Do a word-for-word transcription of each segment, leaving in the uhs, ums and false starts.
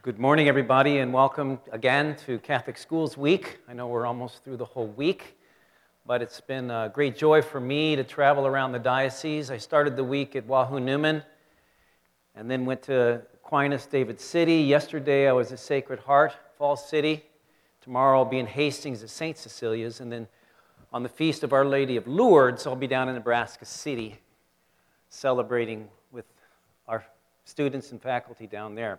Good morning, everybody, and welcome again to Catholic Schools Week. I know we're almost through the whole week, but it's been a great joy for me to travel around the diocese. I started the week at Wahoo Newman and then went to Aquinas David City. Yesterday I was at Sacred Heart, Falls City. Tomorrow I'll be in Hastings at Saint Cecilia's, and then on the Feast of Our Lady of Lourdes, I'll be down in Nebraska City celebrating with our students and faculty down there.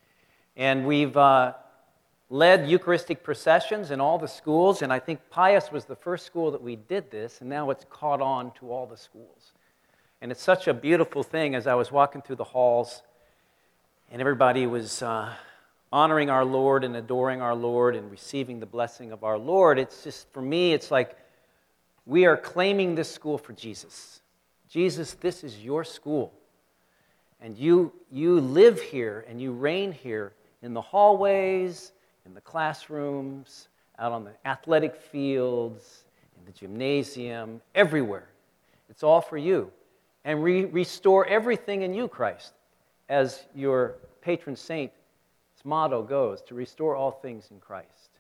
And we've uh, led Eucharistic processions in all the schools, and I think Pius was the first school that we did this, and now it's caught on to all the schools. And it's such a beautiful thing as I was walking through the halls, and everybody was uh, honoring our Lord and adoring our Lord and receiving the blessing of our Lord. It's just, for me, it's like we are claiming this school for Jesus. Jesus, this is your school. And you, you live here and you reign here in the hallways, in the classrooms, out on the athletic fields, in the gymnasium, everywhere. It's all for you. And re- restore everything in you, Christ, as your patron saint's motto goes, to restore all things in Christ.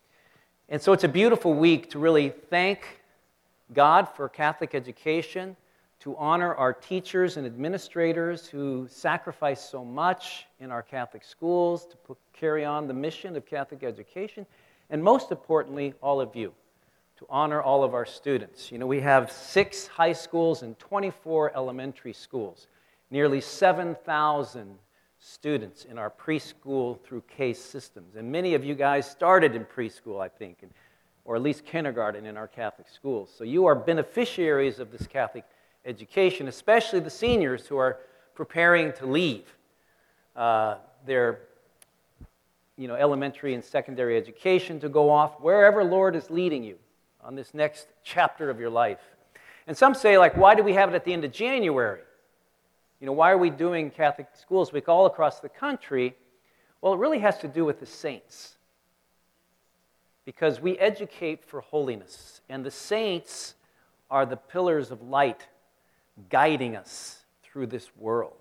And so it's a beautiful week to really thank God for Catholic education, to honor our teachers and administrators who sacrifice so much in our Catholic schools to put, carry on the mission of Catholic education, and most importantly, all of you, to honor all of our students. You know, we have six high schools and twenty-four elementary schools, nearly seven thousand students in our preschool through case systems, and many of you guys started in preschool, I think, and, or at least kindergarten in our Catholic schools. So you are beneficiaries of this Catholic education, especially the seniors who are preparing to leave uh, their you know, elementary and secondary education to go off wherever Lord is leading you on this next chapter of your life. And some say, like, why do we have it at the end of January? You know, why are we doing Catholic Schools Week all across the country? Well, it really has to do with the saints, because we educate for holiness, and the saints are the pillars of light guiding us through this world.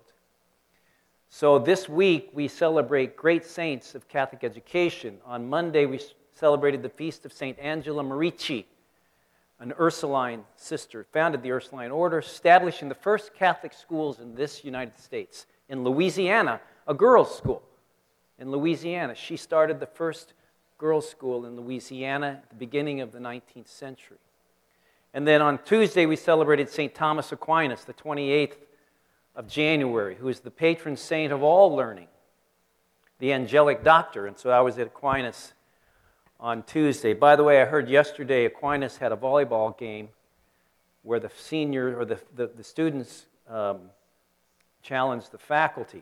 So this week we celebrate great saints of Catholic education. On Monday we celebrated the feast of Saint Angela Merici, an Ursuline sister, founded the Ursuline order, establishing the first Catholic schools in this United States. In Louisiana, a girls' school. In Louisiana, she started the first girls' school in Louisiana at the beginning of the nineteenth century. And then on Tuesday, we celebrated Saint Thomas Aquinas, the twenty-eighth of January, who is the patron saint of all learning, the angelic doctor. And so I was at Aquinas on Tuesday. By the way, I heard yesterday Aquinas had a volleyball game where the senior or the, the, the students um, challenged the faculty.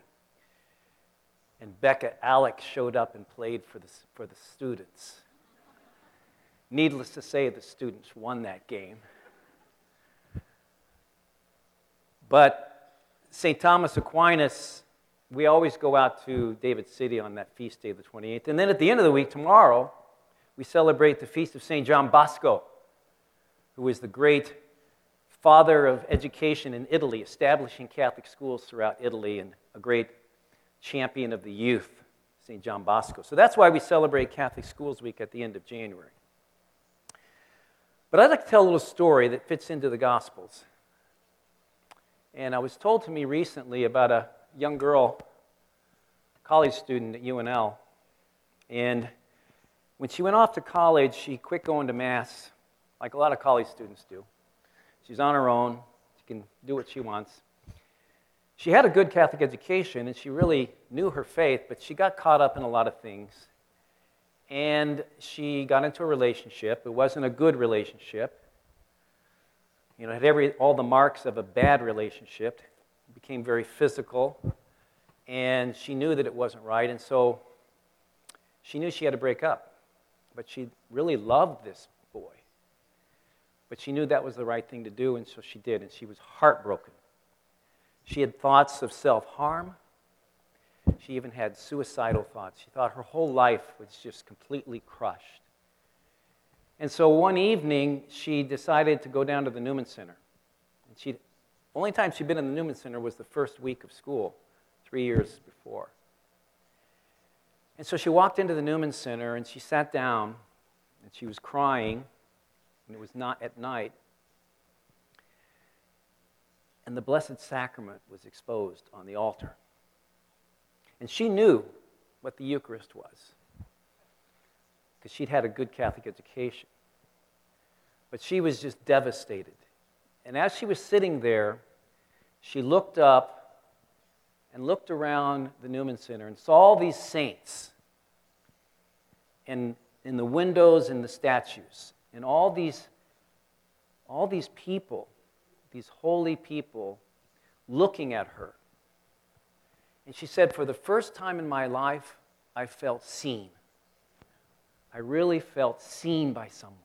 And Becca Alec showed up and played for the, for the students. Needless to say, the students won that game. But Saint Thomas Aquinas, we always go out to David City on that feast day, the twenty-eighth. And then at the end of the week, tomorrow, we celebrate the feast of Saint John Bosco, who is the great father of education in Italy, establishing Catholic schools throughout Italy, and a great champion of the youth, Saint John Bosco. So that's why we celebrate Catholic Schools Week at the end of January. But I'd like to tell a little story that fits into the Gospels. And I was told to me recently about a young girl, college student at U N L. And when she went off to college, she quit going to Mass, like a lot of college students do. She's on her own. She can do what she wants. She had a good Catholic education, and she really knew her faith, but she got caught up in a lot of things. And she got into a relationship. It wasn't a good relationship. You know, it had every, all the marks of a bad relationship. It became very physical. And she knew that it wasn't right. And so she knew she had to break up. But she really loved this boy. But she knew that was the right thing to do, and so she did. And she was heartbroken. She had thoughts of self-harm. She even had suicidal thoughts. She thought her whole life was just completely crushed. And so one evening, she decided to go down to the Newman Center. And she, only time she'd been in the Newman Center was the first week of school, three years before. And so she walked into the Newman Center, and she sat down, and she was crying, and it was not at night. And the Blessed Sacrament was exposed on the altar. And she knew what the Eucharist was, because she'd had a good Catholic education. But she was just devastated. And as she was sitting there, she looked up and looked around the Newman Center and saw all these saints in, in the windows and the statues, and all these, all these people, these holy people, looking at her. And she said, for the first time in my life, I felt seen. I really felt seen by someone.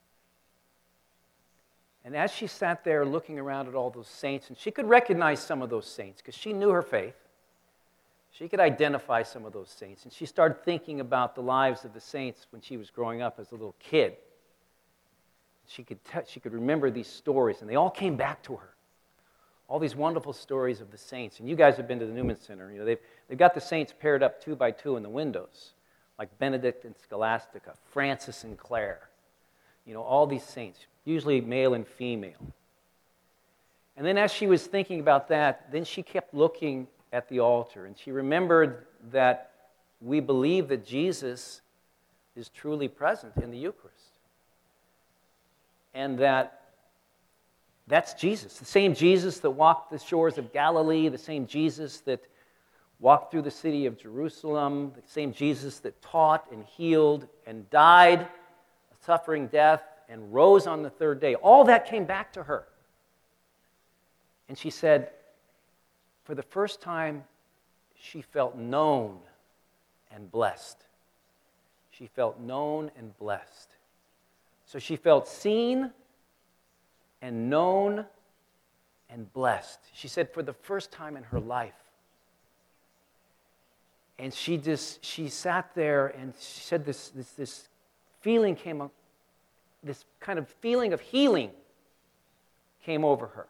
And as she sat there looking around at all those saints, and she could recognize some of those saints because she knew her faith, she could identify some of those saints. And she started thinking about the lives of the saints when she was growing up as a little kid. She could, te- she could remember these stories, and they all came back to her. All these wonderful stories of the saints. And you guys have been to the Newman Center. You know, they've, they've got the saints paired up two by two in the windows, like Benedict and Scholastica, Francis and Clare. You know, all these saints, usually male and female. And then as she was thinking about that, then she kept looking at the altar, and she remembered that we believe that Jesus is truly present in the Eucharist. And that that's Jesus, the same Jesus that walked the shores of Galilee, the same Jesus that walked through the city of Jerusalem, the same Jesus that taught and healed and died a suffering death and rose on the third day. All that came back to her. And she said, for the first time, she felt known and blessed. She felt known and blessed. So she felt seen and known and blessed. She said, for the first time in her life. And she just, she sat there, and she said this, this, this feeling came up, this kind of feeling of healing came over her.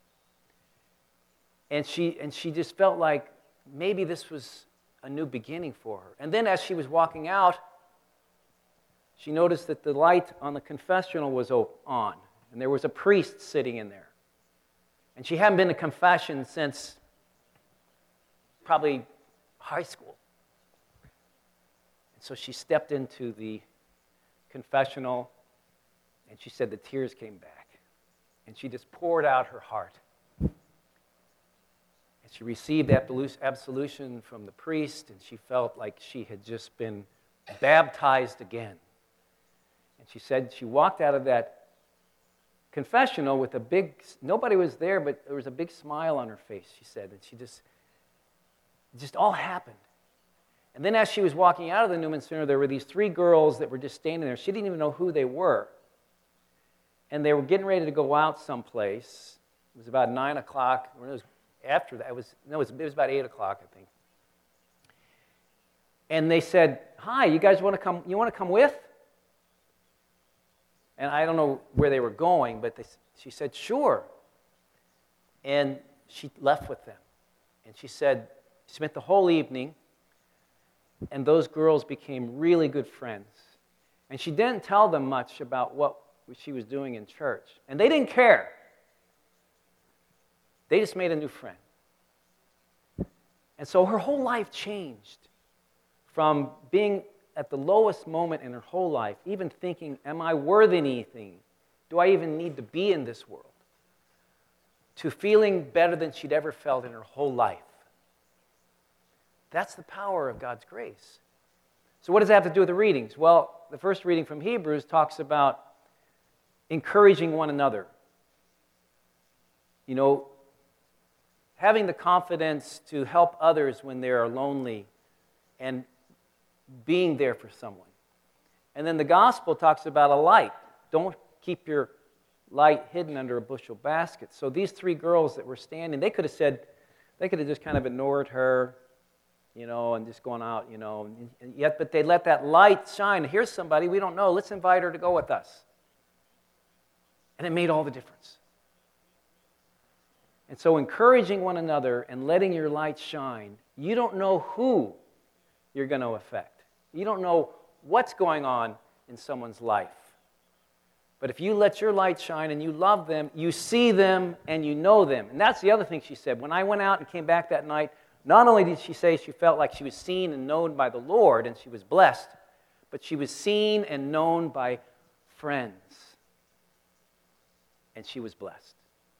And she, and she just felt like maybe this was a new beginning for her. And then as she was walking out, she noticed that the light on the confessional was on, and there was a priest sitting in there. And she hadn't been to confession since probably high school. And so she stepped into the confessional, and she said the tears came back. And she just poured out her heart. And she received absolution from the priest, and she felt like she had just been baptized again. And she said she walked out of that confessional with a big, nobody was there, but there was a big smile on her face, she said. And she just, it just all happened. And then as she was walking out of the Newman Center, there were these three girls that were just standing there. She didn't even know who they were. And they were getting ready to go out someplace. It was about nine o'clock. Or it was after that. It was, no, it was, it was about eight o'clock, I think. And they said, hi, you guys want to come, you want to come with? And I don't know where they were going, but they, she said, sure. And she left with them. And she said, she spent the whole evening, and those girls became really good friends. And she didn't tell them much about what she was doing in church. And they didn't care. They just made a new friend. And so her whole life changed from being at the lowest moment in her whole life, even thinking, am I worth anything? Do I even need to be in this world? To feeling better than she'd ever felt in her whole life. That's the power of God's grace. So what does that have to do with the readings? Well, the first reading from Hebrews talks about encouraging one another. You know, having the confidence to help others when they are lonely and being there for someone. And then the gospel talks about a light. Don't keep your light hidden under a bushel basket. So these three girls that were standing, they could have said, they could have just kind of ignored her, you know, and just gone out, you know. And yet, but they let that light shine. Here's somebody we don't know. Let's invite her to go with us. And it made all the difference. And so encouraging one another and letting your light shine, you don't know who you're going to affect. You don't know what's going on in someone's life. But if you let your light shine and you love them, you see them and you know them. And that's the other thing she said. When I went out and came back that night, not only did she say she felt like she was seen and known by the Lord and she was blessed, but she was seen and known by friends. And she was blessed.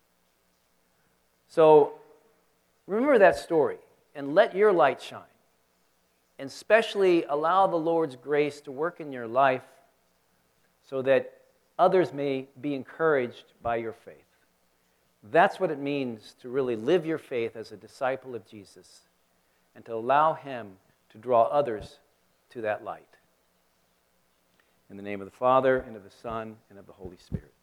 So remember that story and let your light shine. And especially allow the Lord's grace to work in your life so that others may be encouraged by your faith. That's what it means to really live your faith as a disciple of Jesus and to allow Him to draw others to that light. In the name of the Father, and of the Son, and of the Holy Spirit.